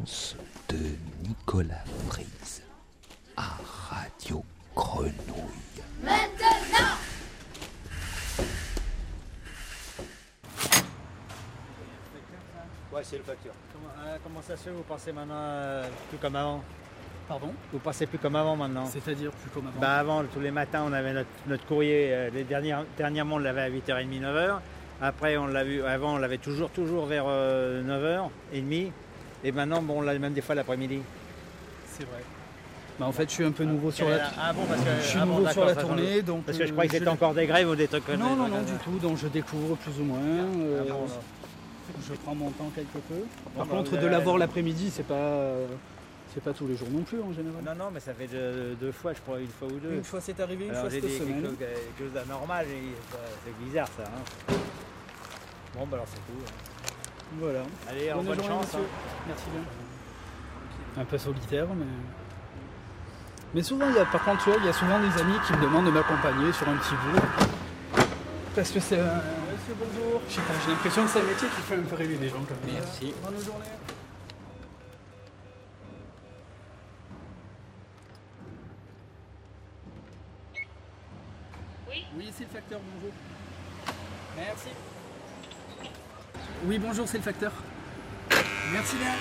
l'annonce de Nicolas Frise à Radio Grenouille. Maintenant! Ouais, c'est le facteur. Comment ça se fait, vous passez maintenant plus comme avant? Pardon? Vous passez plus comme avant maintenant? C'est-à-dire plus comme avant? Avant, tous les matins, on avait notre courrier. Dernièrement, on l'avait à 8h30, 9h. Après, avant, on l'avait toujours vers 9h30. Et maintenant, on l'a même des fois l'après-midi. C'est vrai. En fait, je suis un peu nouveau sur la tournée. Donc, parce que je croyais que c'était encore des grèves ou des trucs comme ça. Non, du tout. Donc, je découvre plus ou moins. Je prends mon temps quelque peu. Par contre, de l'avoir l'après-midi, c'est pas tous les jours non plus en général. Non, mais ça fait deux fois, je crois, une fois ou deux. Une fois c'est arrivé, une fois cette semaine. Quelque chose d'anormal, c'est bizarre ça. Hein. Bon, alors c'est tout. Hein. Voilà. Allez, bonne chance. Hein. Merci bien. Un peu solitaire, mais souvent, il y a souvent des amis qui me demandent de m'accompagner sur un petit bout. Parce que c'est un... Monsieur, bonjour. Je sais pas, j'ai l'impression que c'est un métier qui fait un peu rêver les gens comme ça. Merci. Bonne journée. Oui, c'est le facteur, bonjour. Merci. Oui, bonjour, c'est le facteur. Merci bien.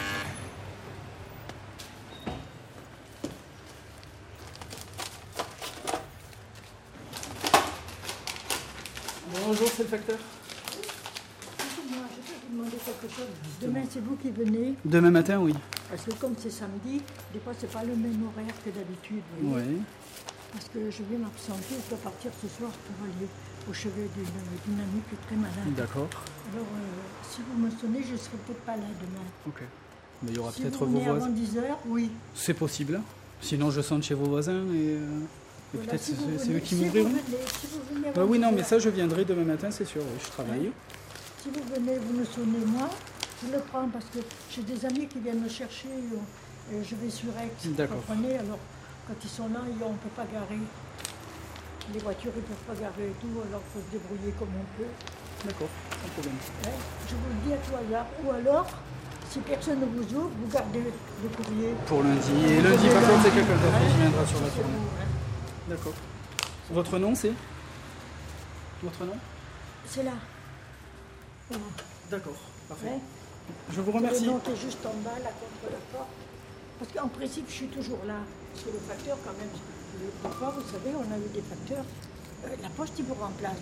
Bonjour, c'est le facteur. Excusez-moi, je peux vous demander quelque chose. Demain, c'est vous qui venez. Demain matin, oui. Parce que comme c'est samedi, des fois, c'est pas le même horaire que d'habitude. Oui. Parce que je vais m'absenter, je dois partir ce soir pour aller au chevet d'une amie qui est très malade. D'accord. Alors, si vous me sonnez, je ne serai peut-être pas là demain. Ok. Mais il y aura Si peut-être vous vos venez voisins. avant 10h, oui. C'est possible. Sinon, je sonne chez vos voisins et Voilà, peut-être si vous c'est venez- eux qui si m'ouvriront. vous venez- si vous venez Bah avant oui, non, 10 mais heures, ça, je viendrai demain matin, c'est sûr. Oui, je travaille. Si vous venez, vous me sonnez moi, je le prends parce que j'ai des amis qui viennent me chercher. Et je vais sur Aix, vous D'accord. comprenez. Alors, quand ils sont là, on ne peut pas garer. Les voitures, ils ne peuvent pas garer et tout, alors il faut se débrouiller comme on peut. D'accord, pas de problème. Hein, je vous le dis à tout hasard. Ou alors, si personne ne vous ouvre, vous gardez le courrier. Pour lundi. Et lundi, par contre, c'est quelqu'un d'autre qui viendra sur la C'est tournée. vous, hein. D'accord. Votre nom, c'est? Votre nom? C'est là. Voilà. D'accord, parfait. Hein. Je vous Vous remercie. montez juste en bas, là, contre la porte. Parce qu'en principe, je suis toujours là. Parce que le facteur, quand même, des fois, vous savez, on a eu des facteurs. La poste, il vous remplace.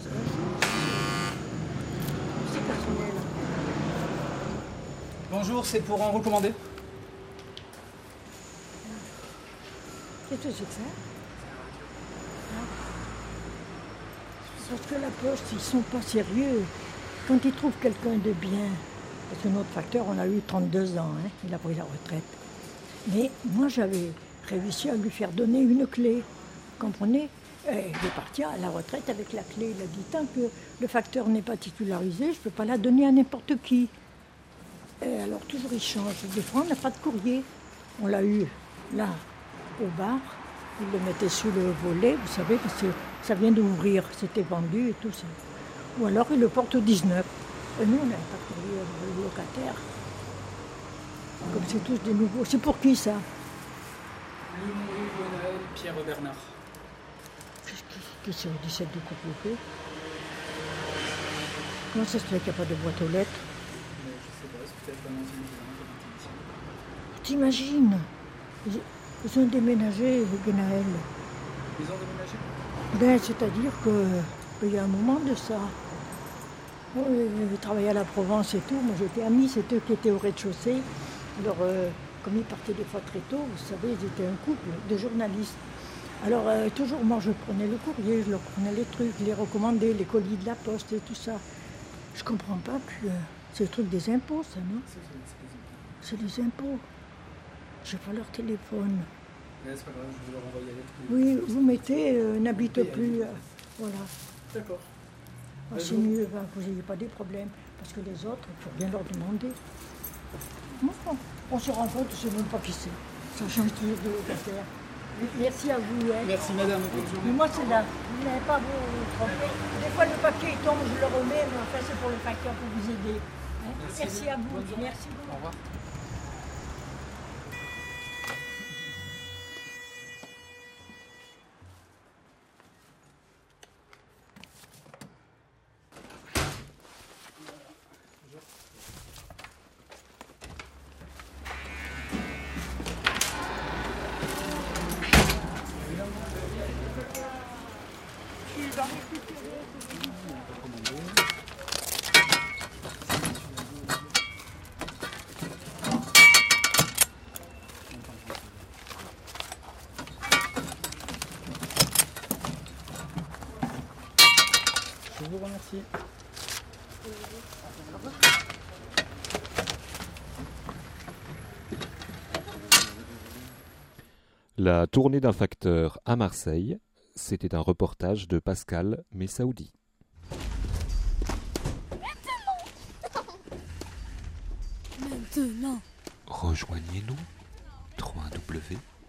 C'est personnel. Bonjour, c'est pour en recommander. Qu'est-ce que c'est que ça? Hein? Parce que la poste, ils sont pas sérieux. Quand ils trouvent quelqu'un de bien, parce que notre facteur, on a eu 32 ans, hein, il a pris la retraite. Mais moi, j'avais réussi à lui faire donner une clé. Vous comprenez? Il est parti à la retraite avec la clé. Il a dit, tant que le facteur n'est pas titularisé, je ne peux pas la donner à n'importe qui. Et alors, toujours il change. Des fois, on n'a pas de courrier. On l'a eu là, au bar. Il le mettait sous le volet, vous savez, parce que ça vient d'ouvrir. C'était vendu et tout ça. Ou alors, il le porte au 19. Et nous, on n'avait pas de courrier au locataire. Comme c'est tous des nouveaux. C'est pour qui, ça? Lionel Pierre Bernard. Qui c'est au 17 de Courbevoie? Comment ça se fait qu'il n'y a pas de boîte aux lettres? Je sais pas, c'est peut-être un ancien client. T'imagines? Ils ont déménagé, Guénaël. Ils ont déménagé? Ben, c'est-à-dire qu'il y a un moment de ça. Ils travaillaient à la Provence et tout. Moi, j'étais amie, c'est eux qui étaient au rez-de-chaussée. Alors, comme ils partaient des fois très tôt, vous savez, ils étaient un couple de journalistes. Alors, toujours, moi, je prenais le courrier, je leur prenais les trucs, les recommandais, les colis de la poste et tout ça. Je comprends pas que c'est le truc des impôts, ça, non? C'est des impôts. J'ai pas leur téléphone. Mais c'est pas grave, je vais leur envoyer avec. Oui, vous mettez n'habite plus. Voilà. D'accord. C'est mieux que vous n'ayez pas des problèmes. Parce que les autres, il faut bien leur demander. Bon, on se rend compte, je ne sais même pas qui c'est. Ça change toujours de locataire. Merci à vous. Hein. Merci madame. Bonne journée. Mais moi, c'est là. Vous n'avez pas à vous tromper. Des fois, le papier il tombe, je le remets, mais enfin, c'est pour le facteur pour vous aider. Hein. Merci à vous. Bonne journée. Merci beaucoup. Au revoir. Je vous remercie. La tournée d'un facteur à Marseille, c'était un reportage de Pascal Messaoudi. Maintenant. Rejoignez-nous www